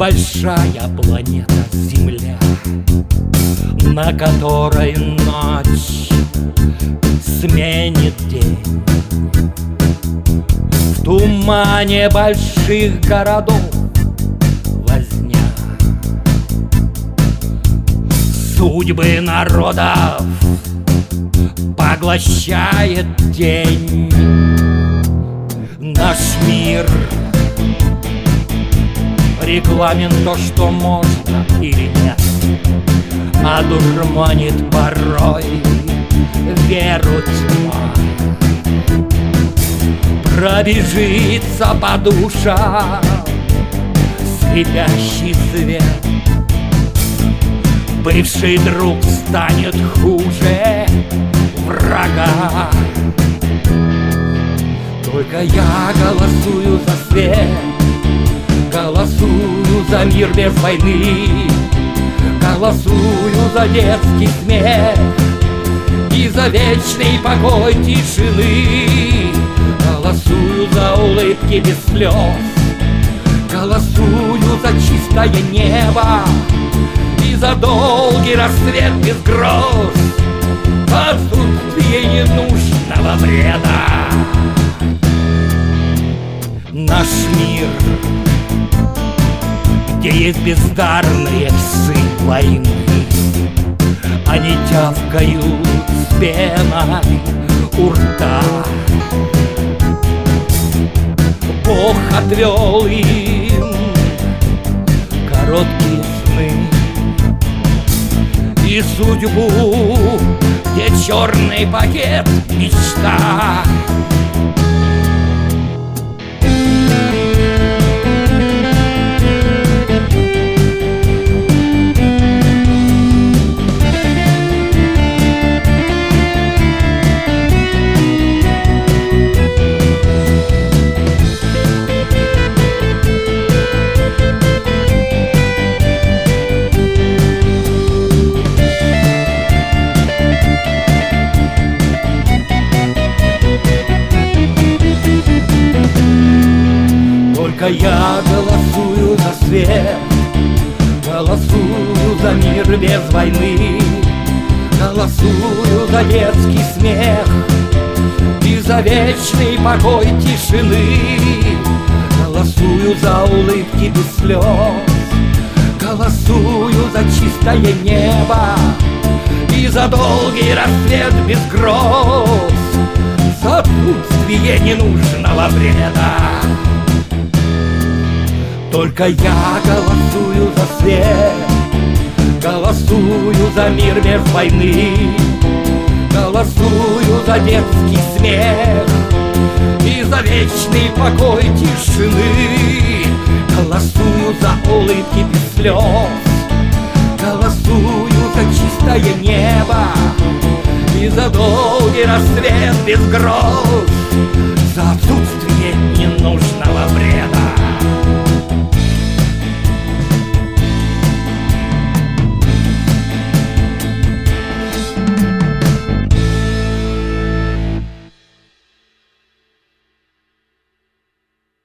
Большая планета Земля, на которой ночь сменит день. В тумане больших городов возня. Судьбы народов поглощает день. Наш мир регламент то, что можно или нет, одурманит порой веру тьма. Пробежится по душам слепящий свет. Бывший друг станет хуже врага. Только я голосую за свет, голосую за мир без войны, голосую за детский смех и за вечный покой тишины. Голосую за улыбки без слез, голосую за чистое небо и за долгий рассвет без гроз, в отсутствие ненужного бреда. Наш мир, где есть бездарные псы войны, они тявкают с пеной у рта. Бог отвел им короткие сны и судьбу, где черный пакет мечта. Только я голосую за свет, голосую за мир без войны, голосую за детский смех и за вечный покой тишины. Голосую за улыбки без слез, голосую за чистое небо и за долгий рассвет без гроз, за отсутствие ненужного вреда. Только я голосую за свет, голосую за мир без войны, голосую за детский смех и за вечный покой тишины. Голосую за улыбки без слез, голосую за чистое небо и за долгий рассвет без гроз, за отсутствие